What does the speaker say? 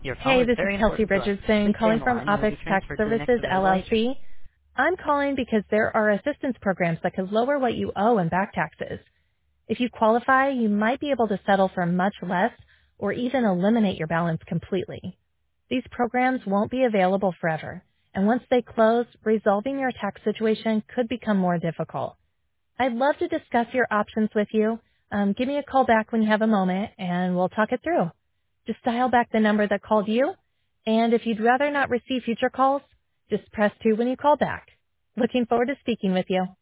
Your call Hey, is this is very Kelsey important to us. Richardson Please stay calling on the from line and you'll Opex be Tax transferred to the next Services available agent. LLC. I'm calling because there are assistance programs that could lower what you owe in back taxes. If you qualify, you might be able to settle for much less or even eliminate your balance completely. These programs won't be available forever, and once they close, resolving your tax situation could become more difficult. I'd love to discuss your options with you. Give me a call back when you have a moment, and we'll talk it through. Just dial back the number that called you, and if you'd rather not receive future calls, just press 2 when you call back. Looking forward to speaking with you.